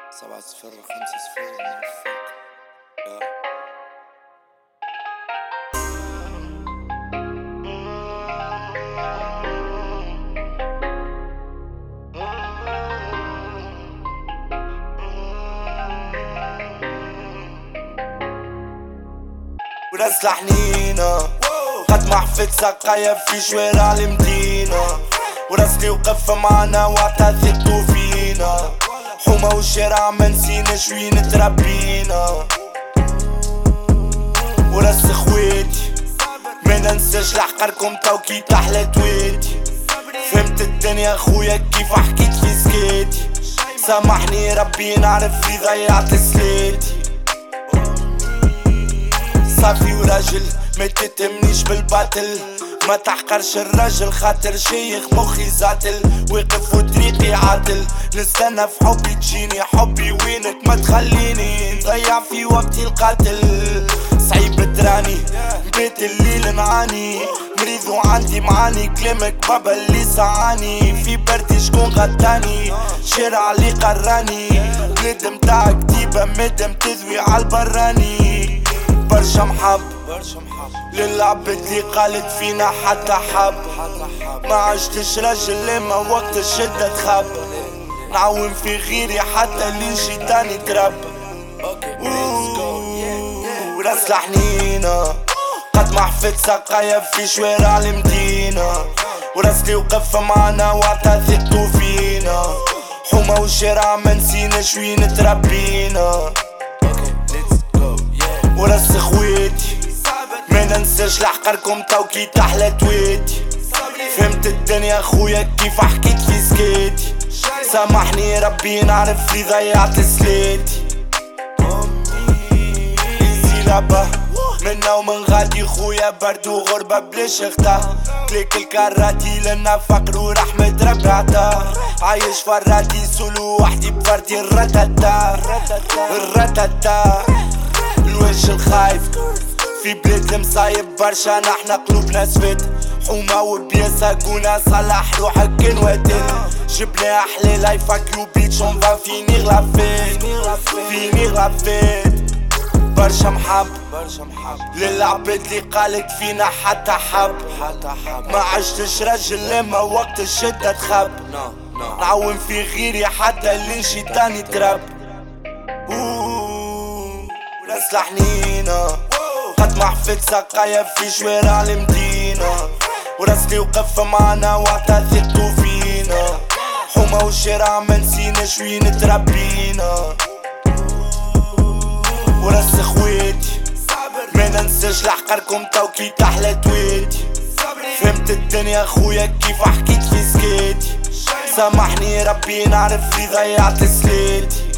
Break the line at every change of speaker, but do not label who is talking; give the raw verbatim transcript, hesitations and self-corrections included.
سبعة صفر خمسة صفر موفق. وراسلة حنينة قد ما حفظ سقايا في شوارع المدينة، وراسلي وقف معنا وعطا ثقتو فينا، حومة والشارع منسيناش وين تربينا. وراس خواتي ما ننساش لحقركم تو كي تحلى تويتي، فهمت الدنيا خويا كيف حكيت في سكاتي، سامحني ربي نعرف لي ضيعت سلاتي. صافي وراجل ما تتمنيش بالباطل، ما تحقرش الراجل خاطر شيخ مخي زاتل، واقف وطريقي عاطل، نستنى في حبي تجيني حبي وينك ما تخليني نضيع في وقتي القاتل. صعيب تراني بيت الليل نعاني، مريض وعندي معاني كلامك بابا اللي سعاني، في بردي شكون غداني شارع اللي قراني، بلاد متاع كتيبة مادام تذوي عالبراني. برشا محب للعبد اللي قالت فينا حتى حب، ما عشتش راجل لما وقت الشدة تخب، نعاون في غيري حتى اللي شيطاني ترب. وراسلة حنينة قد ما حفظ سقايا في شوارع المدينة، وراسلي وقف معنا وعطا ثقتو فينا، حومة والشارع منسيناش وين تربينا. وراس خواتي ما ننساش لحقركم تو كي تحلى تويتي، فهمت الدنيا خويا كيف حكيت في سكاتي، سامحني ربي نعرف لي ضيعت سلاتي. ايزي لعبة منا ومن غادي خويا برد وغربة بلاش اختا، كليك الكراتي لنا فقر ورحمة ربي عطا، عايش فراتي سولو وحدي بفردي الرتتا الرتتا. الوجه الخايف في بلاد المصايب برشا، نحنا قلوبنا سفت، حومة وبياسة قونا صلح روحك كان واتن، جبنا حلال اي فاك يو بيتش اون فا فيني غلافين فيني غلافين. برشا محب للعبد اللي قالت فينا حتى حب، ما عشتش راجل لما وقت الشدة تخب، نعاون في غيري حتى اللي شيطاني ترب. وراسلة حنينة قد ما حفظ سقايا في شوارع المدينة، وراسلي وقف معنا وعطا ثقتو فينا، حومة والشارع منسيناش وين تربينا. وراس خواتي ما ننساش لحقركم تو كي تحلى تويتي، فهمت الدنيا خويا كيف حكيت في سكاتي، سامحني ربي نعرف لي ضيعت سلاتي.